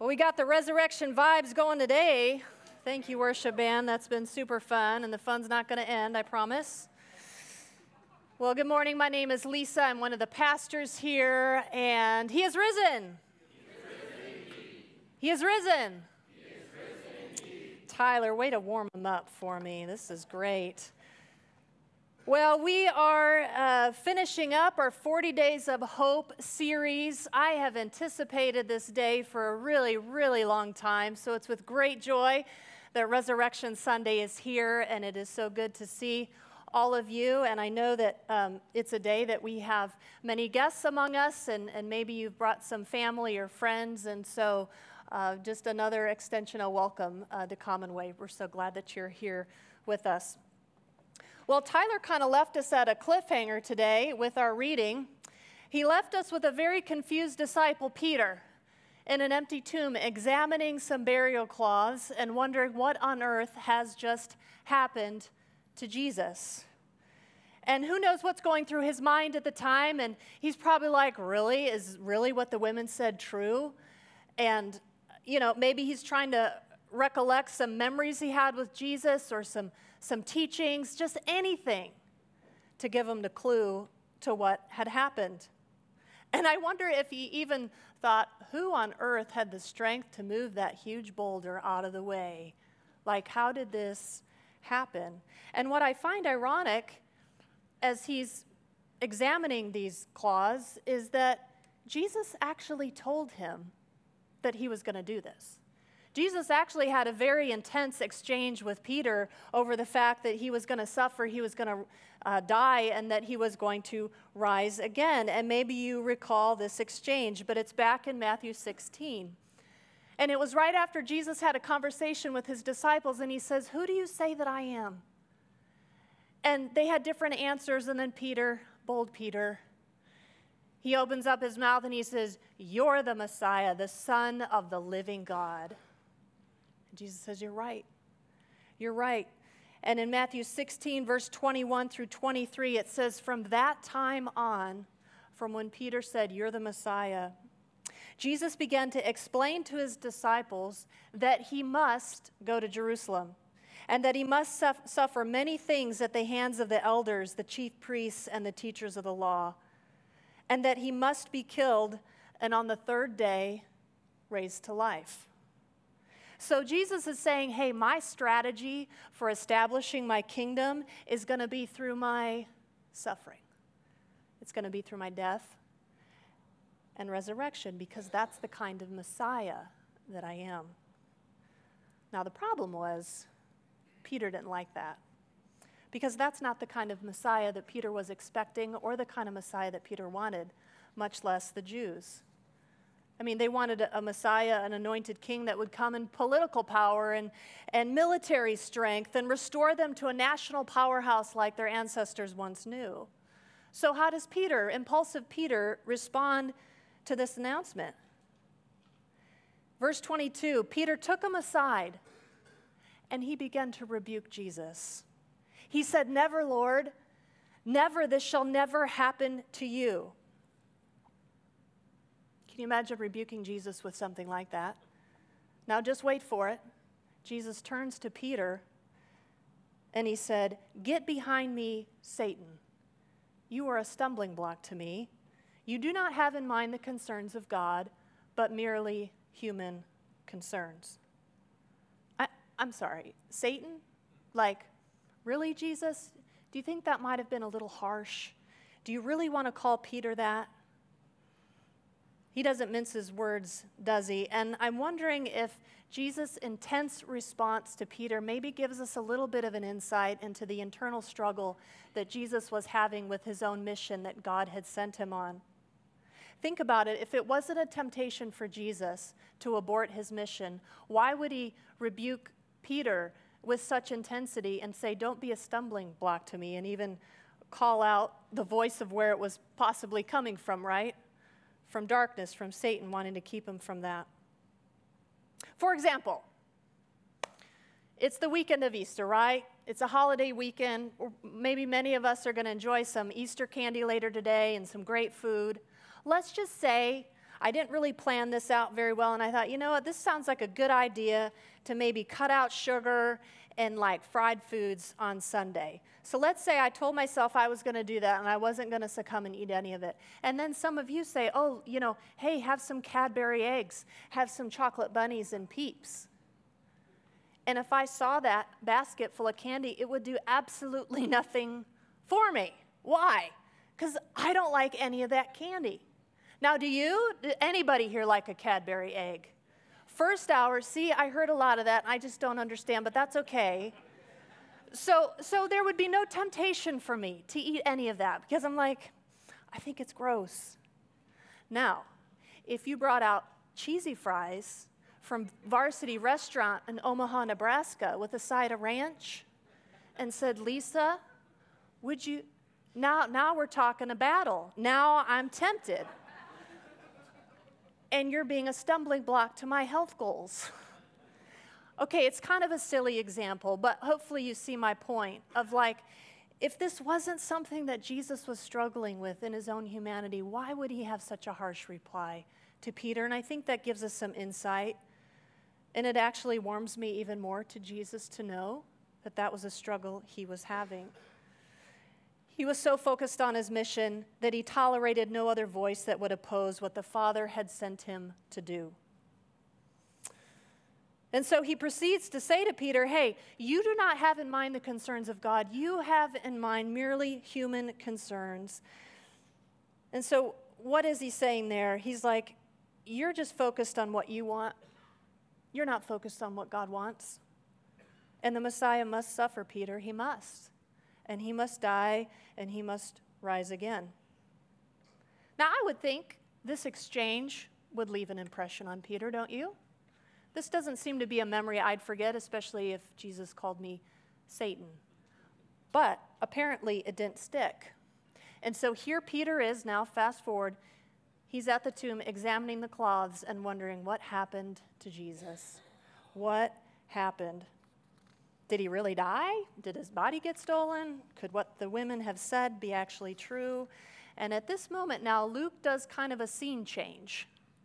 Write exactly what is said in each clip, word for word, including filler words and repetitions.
Well, we got the resurrection vibes going today. Thank you, worship band. That's been super fun, and the fun's not going to end, I promise. Well, good morning. My name is Lisa. I'm one of the pastors here, and he is risen. He is risen. He is risen. He is risen. Tyler, way to warm him up for me. This is great. Well, we are uh, finishing up our forty Days of Hope series. I have anticipated this day for a really, really long time, so it's with great joy that Resurrection Sunday is here, and it is so good to see all of you. And I know that um, it's a day that we have many guests among us, and, and maybe you've brought some family or friends, and so uh, just another extension of welcome uh, to Commonwealth. We're so glad that you're here with us. Well, Tyler kind of left us at a cliffhanger today with our reading. He left us with a very confused disciple, Peter, in an empty tomb, examining some burial cloths and wondering what on earth has just happened to Jesus. And who knows what's going through his mind at the time, and he's probably like, really? Is really what the women said true? And, you know, maybe he's trying to recollect some memories he had with Jesus or some some teachings, just anything to give him the clue to what had happened. And I wonder if he even thought, who on earth had the strength to move that huge boulder out of the way? Like, how did this happen? And what I find ironic as he's examining these cloths is that Jesus actually told him that he was going to do this. Jesus actually had a very intense exchange with Peter over the fact that he was going to suffer, he was going to uh, die, and that he was going to rise again. And maybe you recall this exchange, but it's back in Matthew sixteen. And it was right after Jesus had a conversation with his disciples, and he says, "Who do you say that I am?" And they had different answers, and then Peter, bold Peter, he opens up his mouth and he says, "You're the Messiah, the Son of the living God." Jesus says, you're right. You're right. And in Matthew sixteen, verse twenty-one through twenty-three, it says, from that time on, from when Peter said, you're the Messiah, Jesus began to explain to his disciples that he must go to Jerusalem and that he must suf- suffer many things at the hands of the elders, the chief priests, and the teachers of the law, and that he must be killed and on the third day raised to life. So Jesus is saying, hey, my strategy for establishing my kingdom is going to be through my suffering. It's going to be through my death and resurrection, because that's the kind of Messiah that I am. Now, the problem was Peter didn't like that, because that's not the kind of Messiah that Peter was expecting or the kind of Messiah that Peter wanted, much less the Jews. I mean, they wanted a Messiah, an anointed king that would come in political power and, and military strength and restore them to a national powerhouse like their ancestors once knew. So how does Peter, impulsive Peter, respond to this announcement? Verse twenty-two, Peter took him aside and he began to rebuke Jesus. He said, never, Lord, never, this shall never happen to you. Can you imagine rebuking Jesus with something like that? Now just wait for it. Jesus turns to Peter and he said, get behind me, Satan. You are a stumbling block to me. You do not have in mind the concerns of God, but merely human concerns. I, I'm sorry, Satan? Like, really, Jesus? Do you think that might have been a little harsh? Do you really want to call Peter that? He doesn't mince his words, does he? And I'm wondering if Jesus' intense response to Peter maybe gives us a little bit of an insight into the internal struggle that Jesus was having with his own mission that God had sent him on. Think about it. If it wasn't a temptation for Jesus to abort his mission, why would he rebuke Peter with such intensity and say, don't be a stumbling block to me, and even call out the voice of where it was possibly coming from, right? From darkness, from Satan, wanting to keep him from that. For example, it's the weekend of Easter, right? It's a holiday weekend. Maybe many of us are going to enjoy some Easter candy later today and some great food. Let's just say I didn't really plan this out very well, and I thought, you know what, this sounds like a good idea to maybe cut out sugar and like fried foods on Sunday. So let's say I told myself I was going to do that and I wasn't going to succumb and eat any of it. And then some of you say, oh, you know, hey, have some Cadbury eggs, have some chocolate bunnies and Peeps. And if I saw that basket full of candy, it would do absolutely nothing for me. Why? Because I don't like any of that candy. Now, do you? Does anybody here like a Cadbury egg? First hour, see, I heard a lot of that, and I just don't understand, but that's okay. So, so there would be no temptation for me to eat any of that, because I'm like, I think it's gross. Now, if you brought out cheesy fries from Varsity Restaurant in Omaha, Nebraska, with a side of ranch, and said, Lisa, would you, now, now we're talking a battle. Now I'm tempted. And you're being a stumbling block to my health goals. Okay, it's kind of a silly example, but hopefully you see my point of like, if this wasn't something that Jesus was struggling with in his own humanity, why would he have such a harsh reply to Peter? And I think that gives us some insight. And it actually warms me even more to Jesus to know that that was a struggle he was having. He was so focused on his mission that he tolerated no other voice that would oppose what the Father had sent him to do. And so he proceeds to say to Peter, hey, you do not have in mind the concerns of God. You have in mind merely human concerns. And so what is he saying there? He's like, you're just focused on what you want. You're not focused on what God wants. And the Messiah must suffer, Peter. He must. And he must die, and he must rise again. Now, I would think this exchange would leave an impression on Peter, don't you? This doesn't seem to be a memory I'd forget, especially if Jesus called me Satan. But apparently it didn't stick. And so here Peter is now, fast forward, he's at the tomb examining the cloths and wondering what happened to Jesus. What happened? Did he really die? Did his body get stolen? Could what the women have said be actually true? And at this moment now, Luke does kind of a scene change.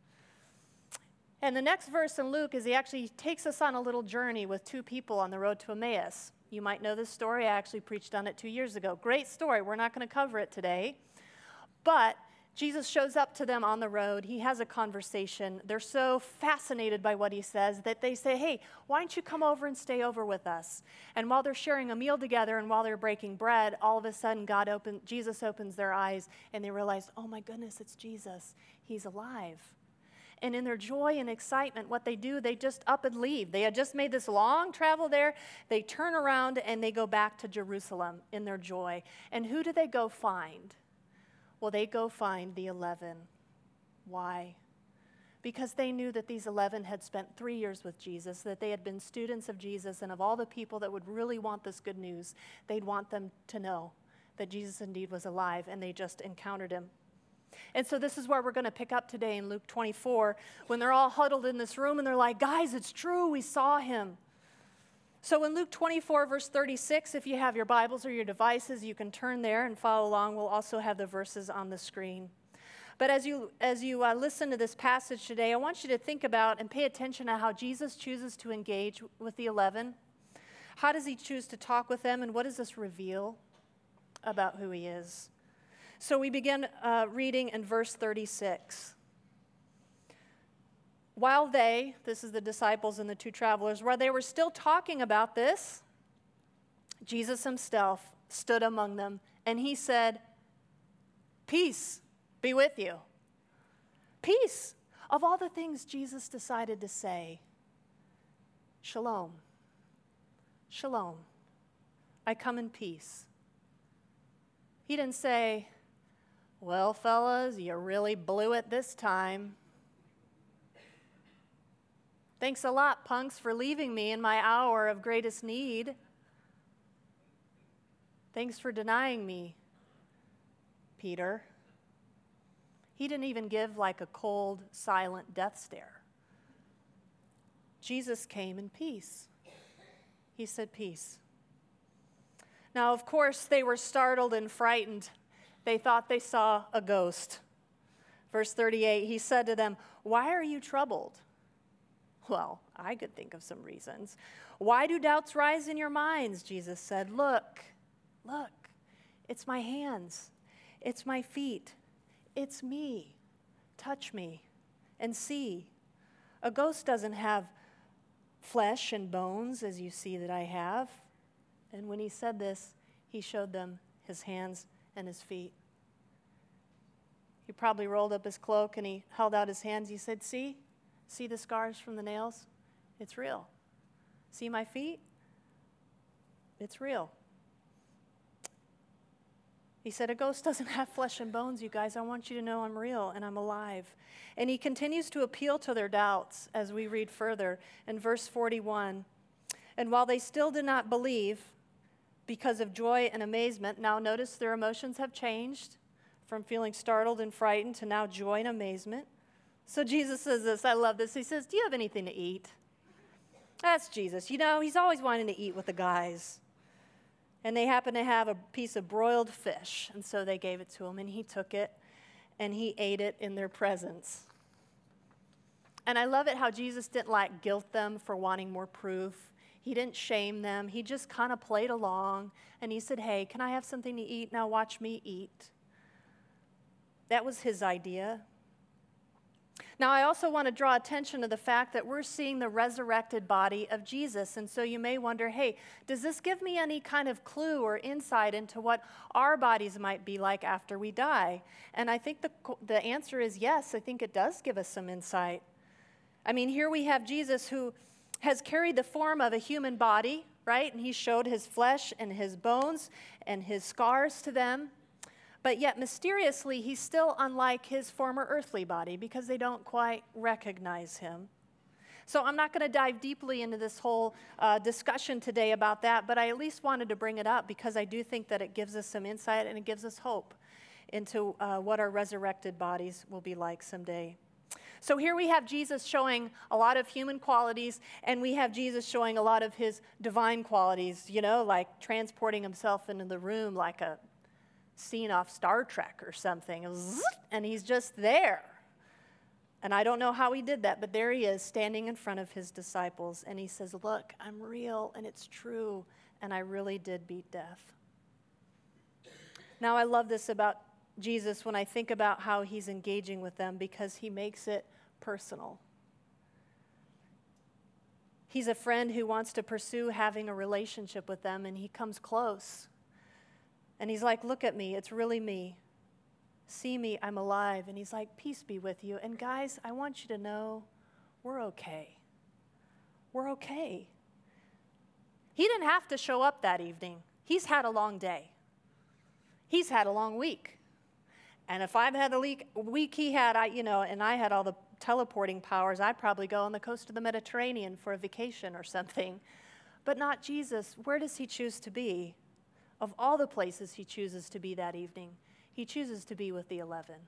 And the next verse in Luke is he actually takes us on a little journey with two people on the road to Emmaus. You might know this story. I actually preached on it two years ago. Great story. We're not going to cover it today. But Jesus shows up to them on the road. He has a conversation. They're so fascinated by what he says that they say, hey, why don't you come over and stay over with us? And while they're sharing a meal together and while they're breaking bread, all of a sudden God open, Jesus opens their eyes and they realize, oh my goodness, it's Jesus. He's alive. And in their joy and excitement, what they do, they just up and leave. They had just made this long travel there. They turn around and they go back to Jerusalem in their joy. And who do they go find? Well, they go find the eleven. Why? Because they knew that these eleven had spent three years with Jesus, that they had been students of Jesus, and of all the people that would really want this good news, they'd want them to know that Jesus indeed was alive, and they just encountered him. And so this is where we're going to pick up today in Luke twenty-four, when they're all huddled in this room, and they're like, guys, it's true, we saw him. So in Luke twenty-four, verse thirty-six, if you have your Bibles or your devices, you can turn there and follow along. We'll also have the verses on the screen. But as you, as you uh, listen to this passage today, I want you to think about and pay attention to how Jesus chooses to engage with the eleven. How does he choose to talk with them, and what does this reveal about who he is? So we begin uh, reading in verse thirty-six. While they, this is the disciples and the two travelers, while they were still talking about this, Jesus himself stood among them, and he said, peace be with you. Peace. Of all the things Jesus decided to say, shalom. Shalom. I come in peace. He didn't say, well, fellas, you really blew it this time. Thanks a lot, punks, for leaving me in my hour of greatest need. Thanks for denying me, Peter. He didn't even give like a cold, silent death stare. Jesus came in peace. He said peace. Now, of course, they were startled and frightened. They thought they saw a ghost. Verse thirty-eight, he said to them, "Why are you troubled?" Well, I could think of some reasons. "Why do doubts rise in your minds?" Jesus said. "Look, look, it's my hands, it's my feet, it's me. Touch me and see. A ghost doesn't have flesh and bones as you see that I have." And when he said this, he showed them his hands and his feet. He probably rolled up his cloak and he held out his hands. He said, "See? See the scars from the nails? It's real. See my feet? It's real." He said, "A ghost doesn't have flesh and bones, you guys. I want you to know I'm real and I'm alive." And he continues to appeal to their doubts as we read further in verse forty-one. "And while they still did not believe because of joy and amazement," now notice their emotions have changed from feeling startled and frightened to now joy and amazement. So Jesus says this, I love this. He says, "Do you have anything to eat?" That's Jesus. You know, he's always wanting to eat with the guys. And they happened to have a piece of broiled fish, and so they gave it to him, and he took it, and he ate it in their presence. And I love it how Jesus didn't like guilt them for wanting more proof. He didn't shame them. He just kind of played along, and he said, "Hey, can I have something to eat? Now watch me eat." That was his idea. Now, I also want to draw attention to the fact that we're seeing the resurrected body of Jesus. And so you may wonder, hey, does this give me any kind of clue or insight into what our bodies might be like after we die? And I think the, the answer is yes. I think it does give us some insight. I mean, here we have Jesus who has carried the form of a human body, right? And he showed his flesh and his bones and his scars to them. But yet, mysteriously, he's still unlike his former earthly body because they don't quite recognize him. So I'm not going to dive deeply into this whole uh, discussion today about that, but I at least wanted to bring it up because I do think that it gives us some insight and it gives us hope into uh, what our resurrected bodies will be like someday. So here we have Jesus showing a lot of human qualities, and we have Jesus showing a lot of his divine qualities, you know, like transporting himself into the room like a scene off Star Trek or something, and he's just there. And I don't know how he did that, but there he is standing in front of his disciples, and he says, "Look, I'm real, and it's true, and I really did beat death." Now, I love this about Jesus when I think about how he's engaging with them because he makes it personal. He's a friend who wants to pursue having a relationship with them, and he comes close. And he's like, "Look at me, it's really me. See me, I'm alive." And he's like, "Peace be with you. And guys, I want you to know we're okay. We're okay." He didn't have to show up that evening. He's had a long day. He's had a long week. And if I've had the week he had, I, you know, and I had all the teleporting powers, I'd probably go on the coast of the Mediterranean for a vacation or something. But not Jesus. Where does he choose to be? Of all the places he chooses to be that evening, he chooses to be with the eleven.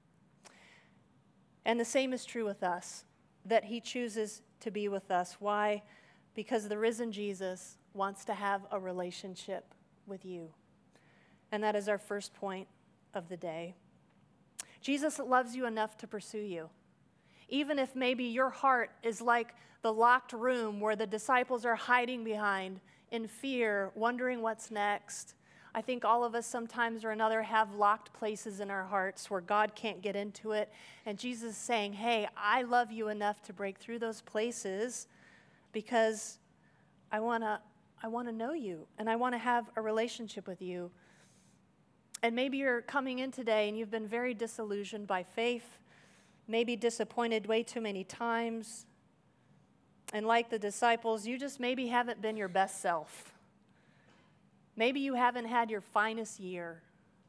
And the same is true with us, that he chooses to be with us. Why? Because the risen Jesus wants to have a relationship with you. And that is our first point of the day. Jesus loves you enough to pursue you. Even if maybe your heart is like the locked room where the disciples are hiding behind in fear, wondering what's next. I think all of us sometimes or another have locked places in our hearts where God can't get into it. And Jesus is saying, "Hey, I love you enough to break through those places because I want to I want to know you and I want to have a relationship with you." And maybe you're coming in today and you've been very disillusioned by faith, maybe disappointed way too many times. And like the disciples, you just maybe haven't been your best self. Maybe you haven't had your finest year.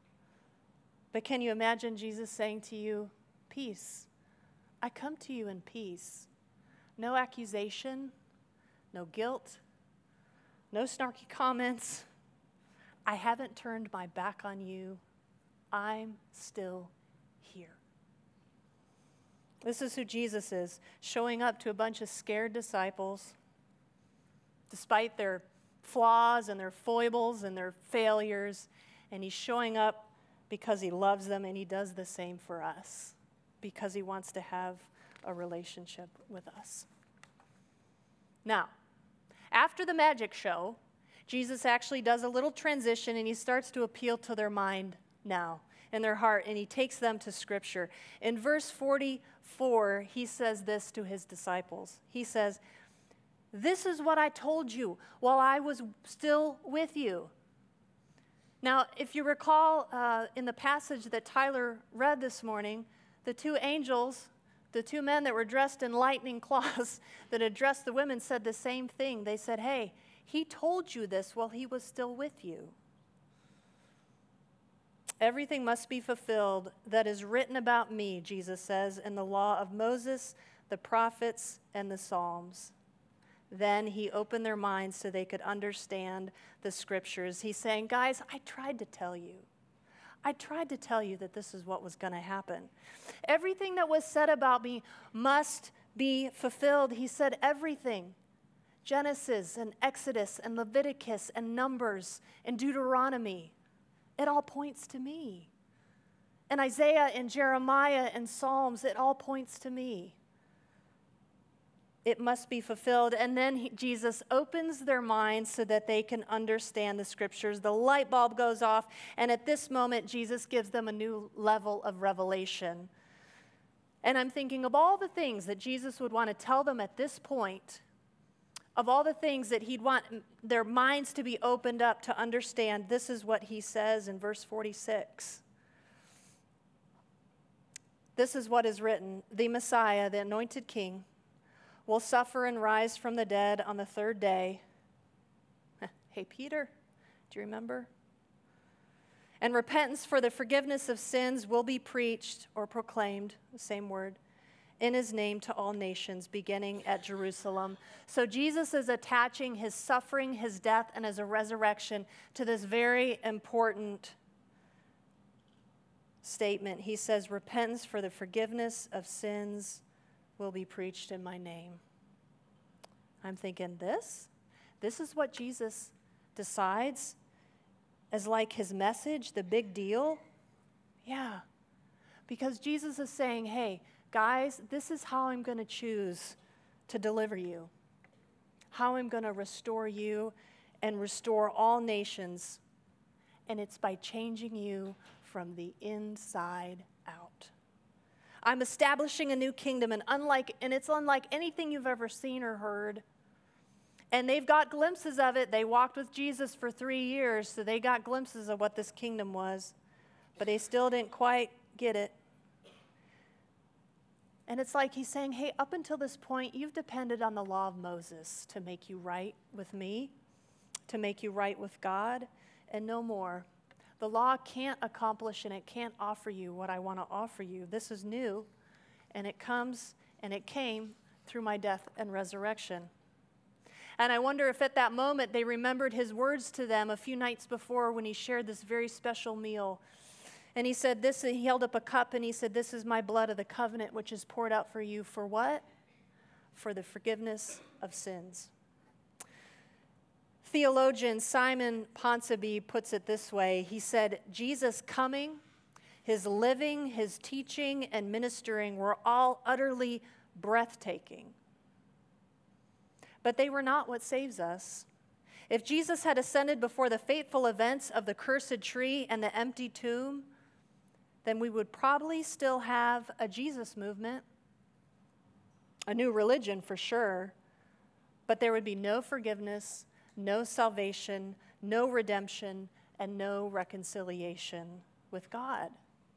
But can you imagine Jesus saying to you, "Peace. I come to you in peace. No accusation, no guilt, no snarky comments. I haven't turned my back on you. I'm still here." This is who Jesus is, showing up to a bunch of scared disciples, despite their flaws and their foibles and their failures, and he's showing up because he loves them, and he does the same for us. because he wants to have a relationship with us. Now, after the magic show, Jesus actually does a little transition and he starts to appeal to their mind now and their heart, and he takes them to Scripture. In verse forty-four, he says this to his disciples. He says, "This is what I told you while I was still with you." Now, if you recall uh, in the passage that Tyler read this morning, the two angels, the two men that were dressed in lightning claws that addressed the women said the same thing. They said, "Hey, he told you this while he was still with you." Everything must be fulfilled that is written about me, Jesus says, in the law of Moses, the prophets, and the Psalms. Then he opened their minds so they could understand the Scriptures. He's saying, guys, I tried to tell you. I tried to tell you that this is what was going to happen. Everything that was said about me must be fulfilled. He said everything. Genesis and Exodus and Leviticus and Numbers and Deuteronomy. It all points to me. And Isaiah and Jeremiah and Psalms, it all points to me. It must be fulfilled. And then he, Jesus opens their minds so that they can understand the Scriptures. The light bulb goes off, and at this moment, Jesus gives them a new level of revelation. And I'm thinking of all the things that Jesus would want to tell them at this point, of all the things that he'd want their minds to be opened up to understand. This is what he says in verse forty-six. This is what is written: the Messiah, the anointed king, will suffer and rise from the dead on the third day. Hey, Peter, do you remember? And repentance for the forgiveness of sins will be preached or proclaimed, the same word, in his name to all nations, beginning at Jerusalem. So Jesus is attaching his suffering, his death, and his resurrection to this very important statement. He says, repentance for the forgiveness of sins will be preached in my name. I'm thinking, this? This is what Jesus decides as like his message, the big deal? Yeah. Because Jesus is saying, hey, guys, this is how I'm going to choose to deliver you. How I'm going to restore you and restore all nations. And it's by changing you from the inside out. I'm establishing a new kingdom, and unlike and it's unlike anything you've ever seen or heard. And they've got glimpses of it. They walked with Jesus for three years, so they got glimpses of what this kingdom was. But they still didn't quite get it. And it's like he's saying, hey, up until this point, you've depended on the law of Moses to make you right with me, to make you right with God, and no more. The law can't accomplish and it can't offer you what I want to offer you. This is new, and it comes and it came through my death and resurrection. And I wonder if at that moment they remembered his words to them a few nights before when he shared this very special meal. And he said this, he held up a cup and he said, this is my blood of the covenant, which is poured out for you for what? For the forgiveness of sins. Theologian Simon Ponsonby puts it this way. He said, Jesus' coming, his living, his teaching, and ministering were all utterly breathtaking. But they were not what saves us. If Jesus had ascended before the fateful events of the cursed tree and the empty tomb, then we would probably still have a Jesus movement, a new religion for sure, but there would be no forgiveness, no salvation, no redemption, and no reconciliation with God.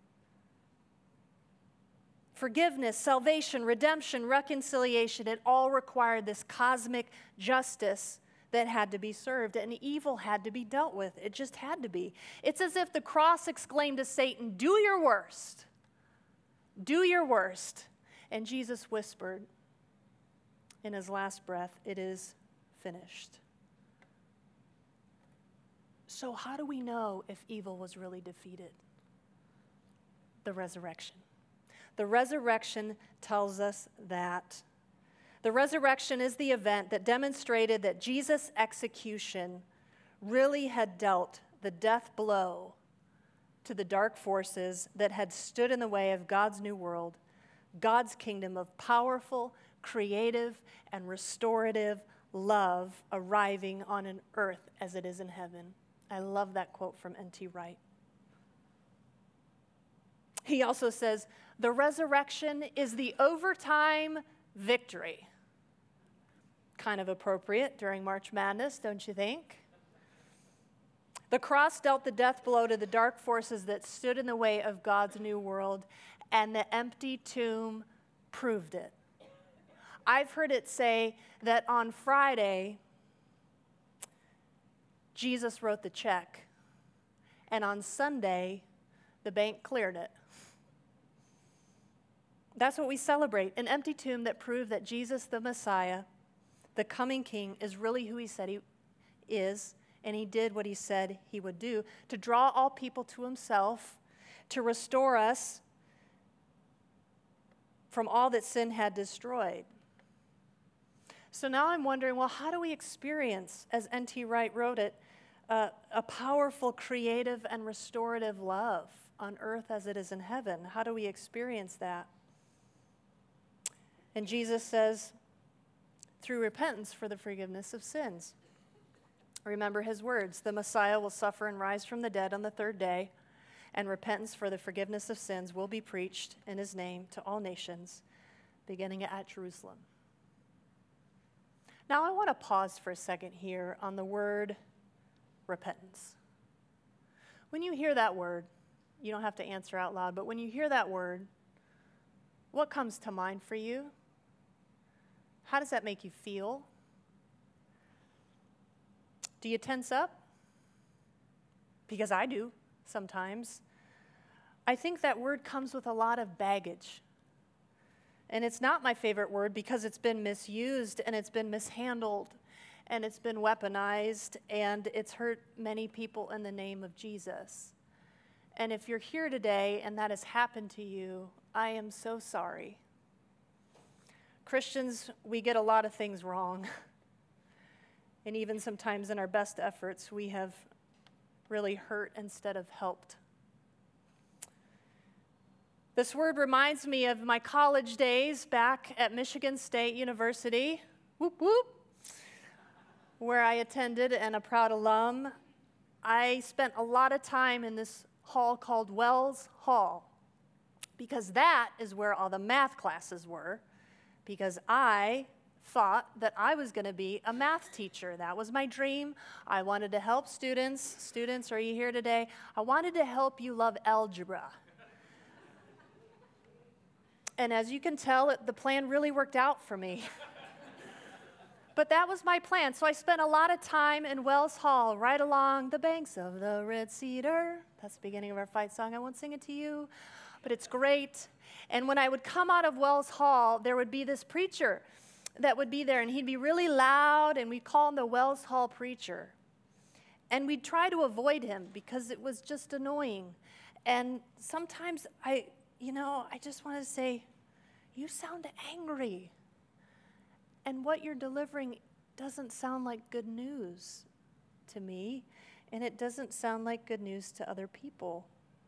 Forgiveness, salvation, redemption, reconciliation, it all required this cosmic justice that had to be served, and evil had to be dealt with. It just had to be. It's as if the cross exclaimed to Satan, do your worst. Do your worst. And Jesus whispered in his last breath, it is finished. So how do we know if evil was really defeated? The resurrection. The resurrection tells us that. The resurrection is the event that demonstrated that Jesus' execution really had dealt the death blow to the dark forces that had stood in the way of God's new world, God's kingdom of powerful, creative, and restorative love arriving on an earth as it is in heaven. I love that quote from N T Wright. He also says, the resurrection is the overtime victory. Kind of appropriate during March Madness, don't you think? The cross dealt the death blow to the dark forces that stood in the way of God's new world, and the empty tomb proved it. I've heard it say that on Friday, Jesus wrote the check, and on Sunday, the bank cleared it. That's what we celebrate, an empty tomb that proved that Jesus, the Messiah, the coming King, is really who he said he is, and he did what he said he would do, to draw all people to himself, to restore us from all that sin had destroyed. So now I'm wondering, well, how do we experience, as N T Wright wrote it, uh, a powerful, creative, and restorative love on earth as it is in heaven? How do we experience that? And Jesus says, through repentance for the forgiveness of sins. Remember his words, the Messiah will suffer and rise from the dead on the third day, and repentance for the forgiveness of sins will be preached in his name to all nations, beginning at Jerusalem. Now I want to pause for a second here on the word repentance. When you hear that word, you don't have to answer out loud, but when you hear that word, what comes to mind for you? How does that make you feel? Do you tense up? Because I do sometimes. I think that word comes with a lot of baggage. And it's not my favorite word because it's been misused and it's been mishandled and it's been weaponized and it's hurt many people in the name of Jesus. And if you're here today and that has happened to you, I am so sorry. Christians, we get a lot of things wrong. And even sometimes in our best efforts, we have really hurt instead of helped. This word reminds me of my college days back at Michigan State University, whoop, whoop, where I attended and a proud alum. I spent a lot of time in this hall called Wells Hall because that is where all the math classes were, because I thought that I was going to be a math teacher. That was my dream. I wanted to help students. Students, are you here today? I wanted to help you love algebra. And as you can tell, it, the plan really worked out for me. But that was my plan. So I spent a lot of time in Wells Hall, right along the banks of the Red Cedar. That's the beginning of our fight song. I won't sing it to you, but it's great. And when I would come out of Wells Hall, there would be this preacher that would be there, and he'd be really loud, and we'd call him the Wells Hall preacher. And we'd try to avoid him because it was just annoying. And sometimes I, you know, I just want to say, you sound angry. And what you're delivering doesn't sound like good news to me, and it doesn't sound like good news to other people.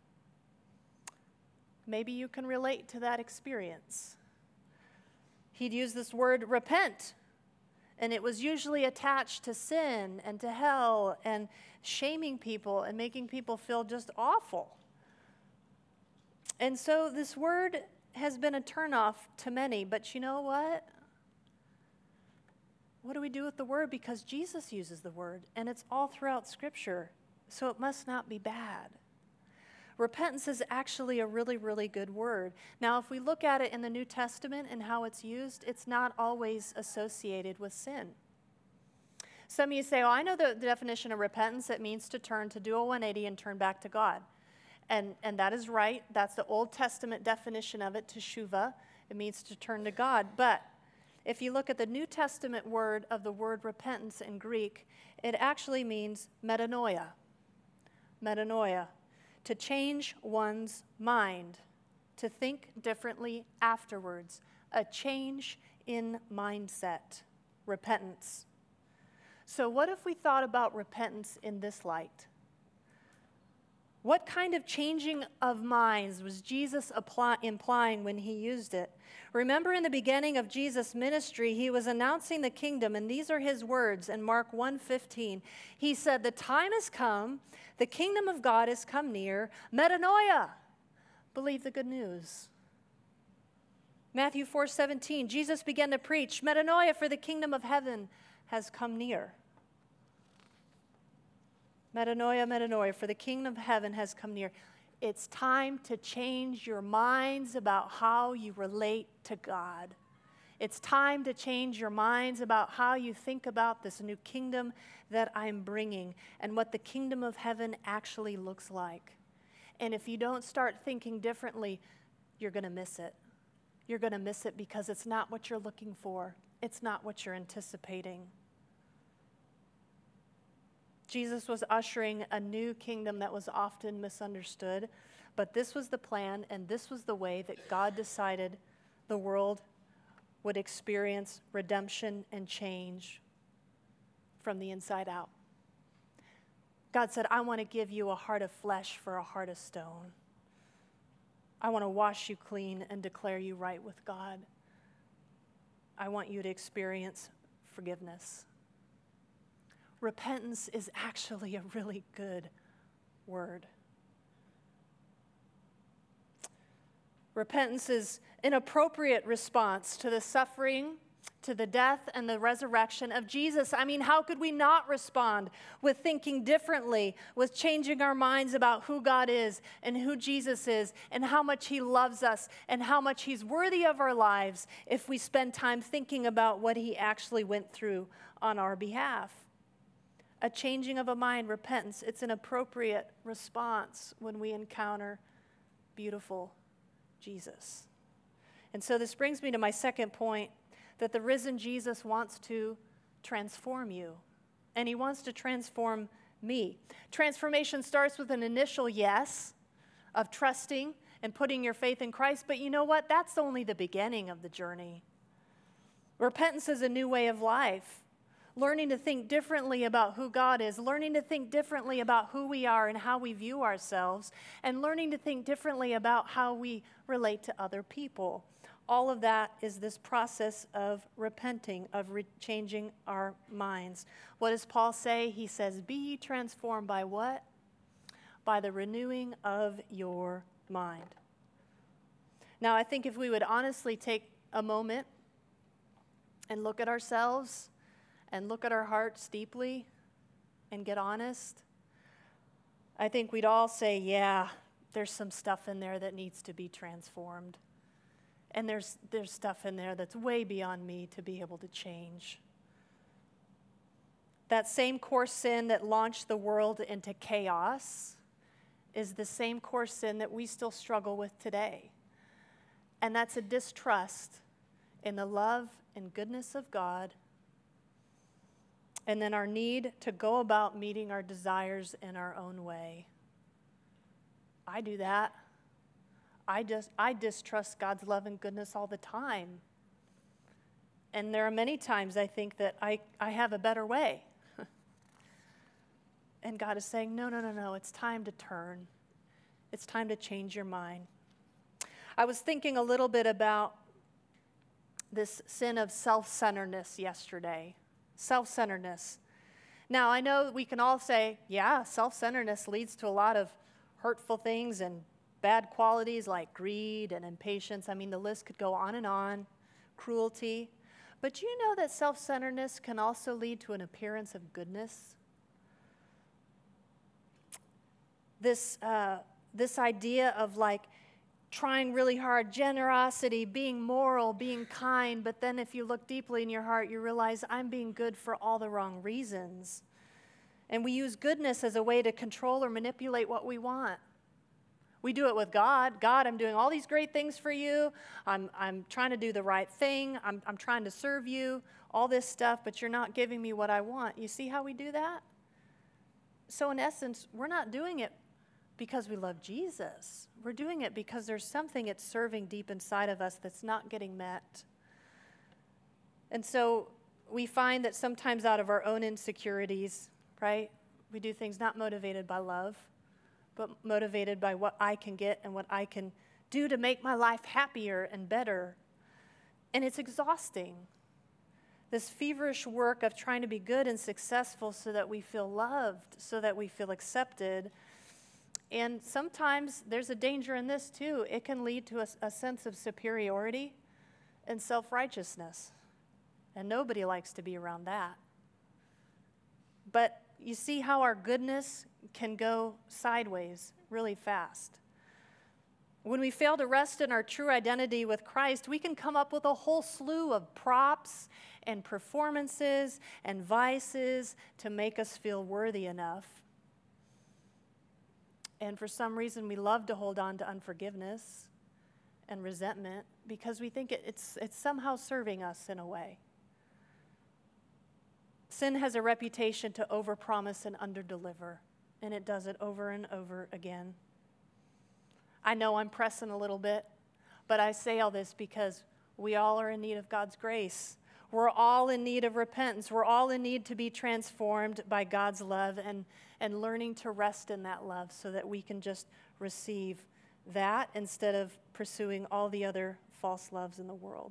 Maybe you can relate to that experience. He'd use this word repent, and it was usually attached to sin and to hell and shaming people and making people feel just awful. And so this word has been a turnoff to many, but you know what? What do we do with the word? Because Jesus uses the word, and it's all throughout Scripture, so it must not be bad. Repentance is actually a really, really good word. Now, if we look at it in the New Testament and how it's used, it's not always associated with sin. Some of you say, oh, I know the, the definition of repentance. It means to turn, to do a one eighty and turn back to God. And, and that is right. That's the Old Testament definition of it, teshuvah. It means to turn to God. But if you look at the New Testament word of the word repentance in Greek, it actually means metanoia. Metanoia. To change one's mind, to think differently afterwards, a change in mindset, repentance. So what if we thought about repentance in this light? What kind of changing of minds was Jesus apply, implying when he used it? Remember, in the beginning of Jesus' ministry, he was announcing the kingdom, and these are his words in Mark one fifteen. He said, "The time has come, the kingdom of God has come near. Metanoia, believe the good news." Matthew four seventeen, Jesus began to preach, "Metanoia, for the kingdom of heaven has come near." Metanoia, metanoia, for the kingdom of heaven has come near. It's time to change your minds about how you relate to God. It's time to change your minds about how you think about this new kingdom that I'm bringing and what the kingdom of heaven actually looks like. And if you don't start thinking differently, you're going to miss it. You're going to miss it because it's not what you're looking for. It's not what you're anticipating. Jesus was ushering a new kingdom that was often misunderstood, but this was the plan and this was the way that God decided the world would experience redemption and change from the inside out. God said, "I want to give you a heart of flesh for a heart of stone. I want to wash you clean and declare you right with God. I want you to experience forgiveness." Repentance is actually a really good word. Repentance is an appropriate response to the suffering, to the death, and the resurrection of Jesus. I mean, how could we not respond with thinking differently, with changing our minds about who God is and who Jesus is and how much he loves us and how much he's worthy of our lives if we spend time thinking about what he actually went through on our behalf? A changing of a mind, repentance, it's an appropriate response when we encounter beautiful Jesus. And so this brings me to my second point, that the risen Jesus wants to transform you, and he wants to transform me. Transformation starts with an initial yes of trusting and putting your faith in Christ, but you know what? That's only the beginning of the journey. Repentance is a new way of life. Learning to think differently about who God is, learning to think differently about who we are and how we view ourselves, and learning to think differently about how we relate to other people. All of that is this process of repenting, of re- changing our minds. What does Paul say? He says, "Be ye transformed by what? By the renewing of your mind." Now, I think if we would honestly take a moment and look at ourselves and look at our hearts deeply and get honest, I think we'd all say, yeah, there's some stuff in there that needs to be transformed. And there's there's stuff in there that's way beyond me to be able to change. That same core sin that launched the world into chaos is the same core sin that we still struggle with today. And that's a distrust in the love and goodness of God, and then our need to go about meeting our desires in our own way. I do that. I just I distrust God's love and goodness all the time. And there are many times I think that I, I have a better way. And God is saying, no, no, no, no, it's time to turn. It's time to change your mind. I was thinking a little bit about this sin of self-centeredness yesterday. Self-centeredness. Now, I know we can all say, yeah, self-centeredness leads to a lot of hurtful things and bad qualities like greed and impatience. I mean, the list could go on and on. Cruelty. But you know that self-centeredness can also lead to an appearance of goodness? This, uh, this idea of like trying really hard, generosity, being moral, being kind, but then if you look deeply in your heart, you realize I'm being good for all the wrong reasons. And we use goodness as a way to control or manipulate what we want. We do it with God. God, I'm doing all these great things for you. I'm, I'm trying to do the right thing. I'm, I'm trying to serve you, all this stuff, but you're not giving me what I want. You see how we do that? So in essence, we're not doing it because we love Jesus. We're doing it because there's something it's serving deep inside of us that's not getting met. And so we find that sometimes out of our own insecurities, right, we do things not motivated by love, but motivated by what I can get and what I can do to make my life happier and better. And it's exhausting. This feverish work of trying to be good and successful so that we feel loved, so that we feel accepted. And sometimes there's a danger in this too. It can lead to a, a sense of superiority and self-righteousness. And nobody likes to be around that. But you see how our goodness can go sideways really fast. When we fail to rest in our true identity with Christ, we can come up with a whole slew of props and performances and vices to make us feel worthy enough. And for some reason, we love to hold on to unforgiveness and resentment because we think it, it's, it's somehow serving us in a way. Sin has a reputation to overpromise and underdeliver, and it does it over and over again. I know I'm pressing a little bit, but I say all this because we all are in need of God's grace. We're all in need of repentance. We're all in need to be transformed by God's love and, and learning to rest in that love so that we can just receive that instead of pursuing all the other false loves in the world.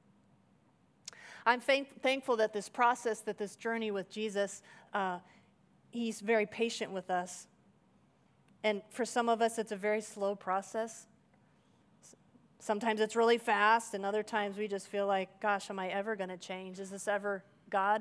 I'm thank- thankful that this process, that this journey with Jesus, uh, he's very patient with us. And for some of us, it's a very slow process. Sometimes it's really fast, and other times we just feel like, gosh, am I ever going to change? Is this ever God?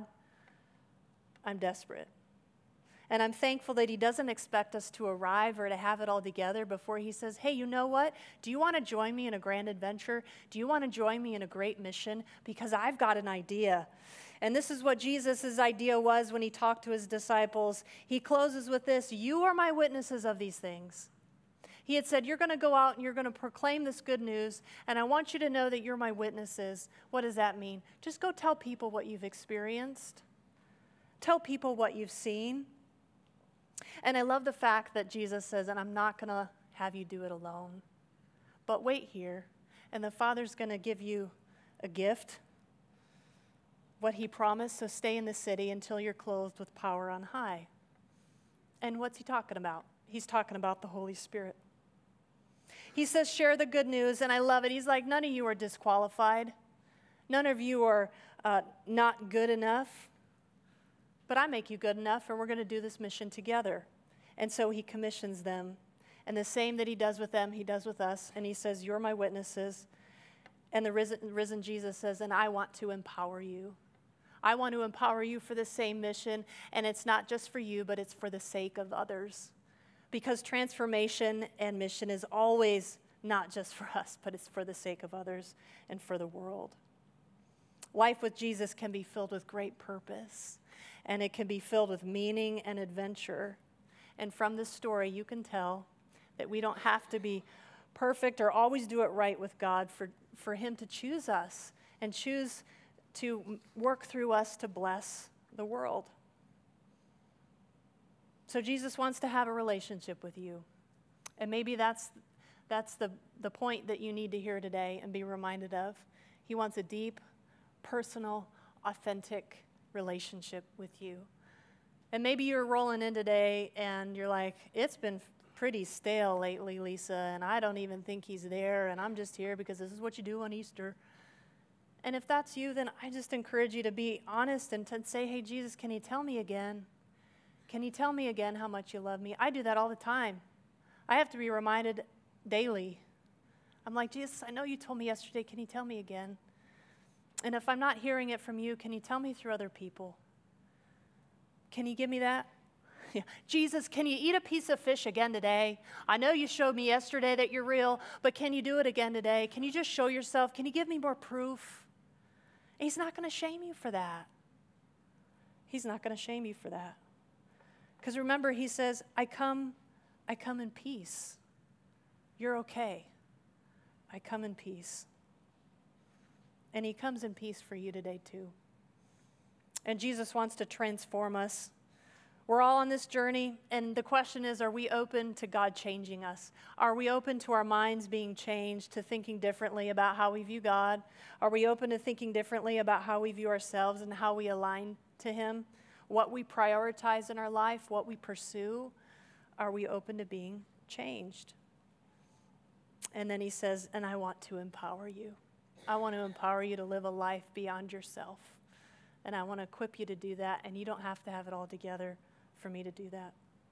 I'm desperate. And I'm thankful that he doesn't expect us to arrive or to have it all together before he says, hey, you know what? Do you want to join me in a grand adventure? Do you want to join me in a great mission? Because I've got an idea. And this is what Jesus' idea was when he talked to his disciples. He closes with this, you are my witnesses of these things. He had said, you're going to go out and you're going to proclaim this good news, and I want you to know that you're my witnesses. What does that mean? Just go tell people what you've experienced. Tell people what you've seen. And I love the fact that Jesus says, and I'm not going to have you do it alone, but wait here, and the Father's going to give you a gift, what he promised, so stay in the city until you're clothed with power on high. And what's he talking about? He's talking about the Holy Spirit. He says, share the good news, and I love it. He's like, none of you are disqualified. None of you are uh, not good enough. But I make you good enough, and we're going to do this mission together. And so he commissions them. And the same that he does with them, he does with us. And he says, you're my witnesses. And the risen, risen Jesus says, and I want to empower you. I want to empower you for the same mission. And it's not just for you, but it's for the sake of others. Because transformation and mission is always not just for us, but it's for the sake of others and for the world. Life with Jesus can be filled with great purpose. And it can be filled with meaning and adventure. And from this story, you can tell that we don't have to be perfect or always do it right with God for, for him to choose us and choose to work through us to bless the world. So Jesus wants to have a relationship with you. And maybe that's, that's the, the point that you need to hear today and be reminded of. He wants a deep, personal, authentic relationship with you. And maybe you're rolling in today and you're like, it's been pretty stale lately, Lisa, and I don't even think he's there, and I'm just here because this is what you do on Easter. And if that's you, then I just encourage you to be honest and to say, hey, Jesus, can you tell me again? Can you tell me again how much you love me? I do that all the time. I have to be reminded daily. I'm like, Jesus, I know you told me yesterday. Can you tell me again? And if I'm not hearing it from you, can you tell me through other people? Can you give me that? Yeah. Jesus, can you eat a piece of fish again today? I know you showed me yesterday that you're real, but can you do it again today? Can you just show yourself? Can you give me more proof? He's not going to shame you for that. He's not going to shame you for that. Because remember, he says, I come, I come in peace. You're okay. I come in peace. And he comes in peace for you today too. And Jesus wants to transform us. We're all on this journey, and the question is, are we open to God changing us? Are we open to our minds being changed, to thinking differently about how we view God? Are we open to thinking differently about how we view ourselves and how we align to him? What we prioritize in our life, what we pursue? Are we open to being changed. And then he says, and I want to empower you. I want to empower you to live a life beyond yourself. And I want to equip you to do that, and you don't have to have it all together for me to do that.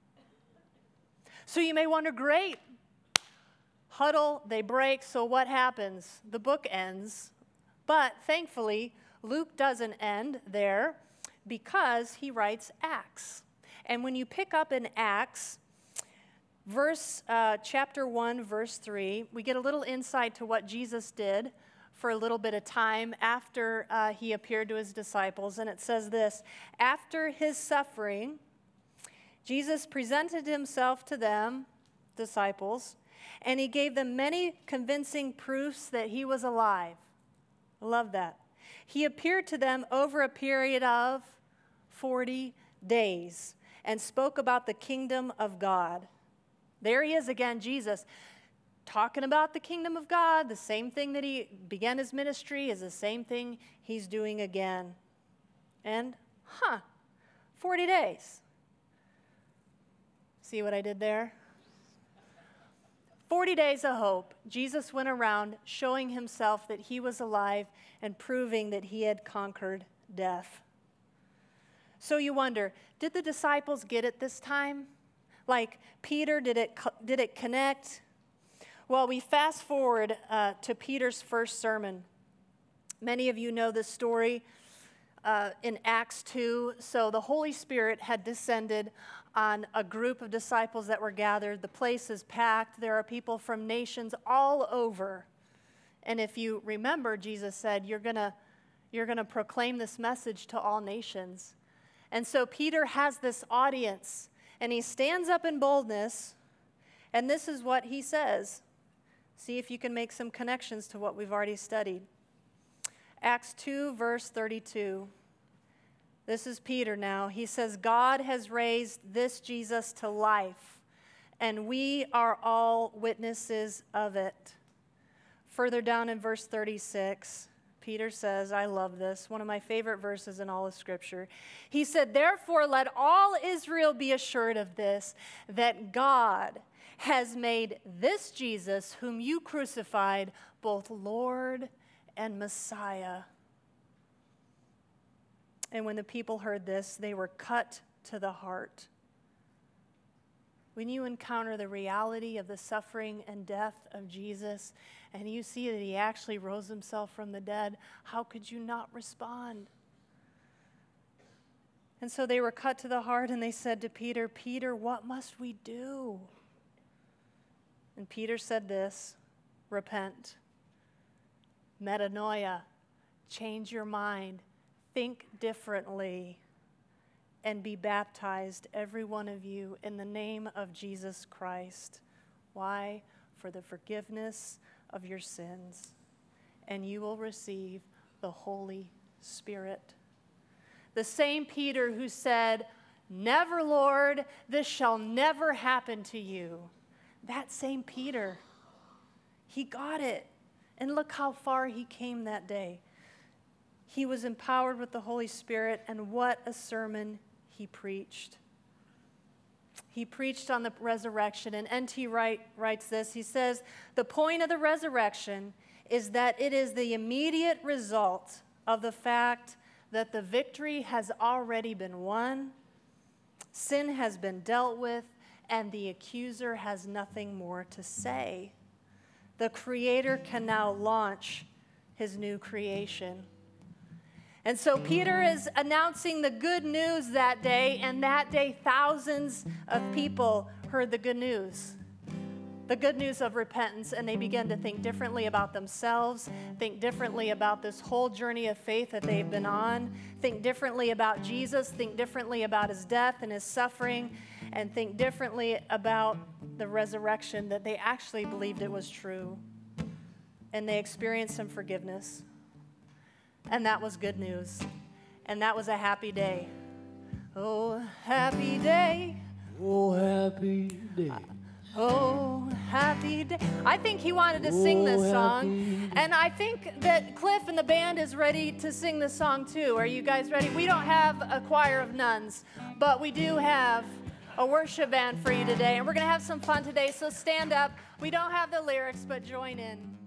So you may wonder, great, huddle, they break, so what happens? The book ends. But thankfully, Luke doesn't end there because he writes Acts. And when you pick up in Acts, verse uh, chapter one, verse three, we get a little insight to what Jesus did for a little bit of time after uh, he appeared to his disciples. And it says this, after his suffering, Jesus presented himself to them, disciples, and he gave them many convincing proofs that he was alive. I love that. He appeared to them over a period of forty days and spoke about the kingdom of God. There he is again, Jesus, talking about the kingdom of God. The same thing that he began his ministry is the same thing he's doing again. And, huh, forty days. See what I did there? forty days of hope. Jesus went around showing himself that he was alive and proving that he had conquered death. So you wonder, did the disciples get it this time? Like Peter, did it, did it connect? Well, we fast forward uh, to Peter's first sermon. Many of you know this story uh, in Acts two. So the Holy Spirit had descended on a group of disciples that were gathered. The place is packed. There are people from nations all over. And if you remember, Jesus said, you're gonna, you're gonna proclaim this message to all nations. And so Peter has this audience, and he stands up in boldness, and this is what he says. See if you can make some connections to what we've already studied. Acts two, verse thirty-two. This is Peter now. He says, God has raised this Jesus to life, and we are all witnesses of it. Further down in verse thirty-six, Peter says, I love this, one of my favorite verses in all of Scripture. He said, therefore, let all Israel be assured of this, that God has made this Jesus, whom you crucified, both Lord and Messiah. And when the people heard this, they were cut to the heart. When you encounter the reality of the suffering and death of Jesus, and you see that he actually rose himself from the dead, how could you not respond? And so they were cut to the heart, and they said to Peter, Peter, what must we do? And Peter said this, repent, metanoia, change your mind, think differently, and be baptized, every one of you, in the name of Jesus Christ. Why? For the forgiveness of your sins, and you will receive the Holy Spirit. The same Peter who said, never, Lord, this shall never happen to you. That same Peter, he got it. And look how far he came that day. He was empowered with the Holy Spirit, and what a sermon he preached. He preached on the resurrection, and N T Wright writes this. He says, the point of the resurrection is that it is the immediate result of the fact that the victory has already been won, sin has been dealt with, and the accuser has nothing more to say. The Creator can now launch his new creation. And so Peter is announcing the good news that day, and that day thousands of people heard the good news. The good news of repentance, and they began to think differently about themselves, think differently about this whole journey of faith that they've been on, think differently about Jesus, think differently about his death and his suffering, and think differently about the resurrection, that they actually believed it was true. And they experienced some forgiveness. And that was good news. And that was a happy day. Oh, happy day. Oh, happy day. Oh, happy day. I think he wanted to sing this song. And I think that Cliff and the band is ready to sing this song too. Are you guys ready? We don't have a choir of nuns, but we do have a worship band for you today, and we're going to have some fun today. So stand up. We don't have the lyrics, but join in.